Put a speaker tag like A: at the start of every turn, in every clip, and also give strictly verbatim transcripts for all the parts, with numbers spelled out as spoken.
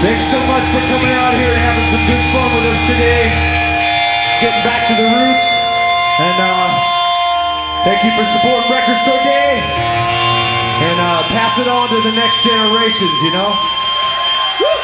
A: Thanks so much for coming out here and having some good fun with us today. Getting back to the roots. And uh, thank you for supporting Record Store Day. And uh, pass it on to the next generations, you know? Woo!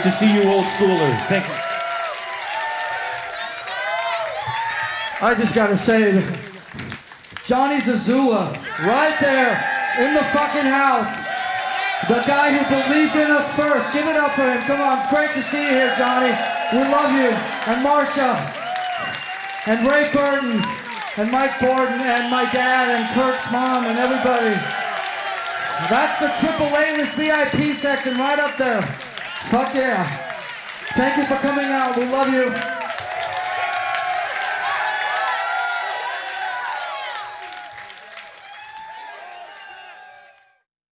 A: to see you old schoolers. Thank you.
B: I just gotta say, Johnny Zazula, right there in the fucking house. The guy who believed in us first. Give it up for him. Come on, it's great to see you here, Johnny. We love you. And Marsha, and Ray Burton, and Mike Borden, and my dad, and Kirk's mom, and everybody. That's the triple A list V I P section right up there. Fuck yeah. Thank you for coming out. We love you.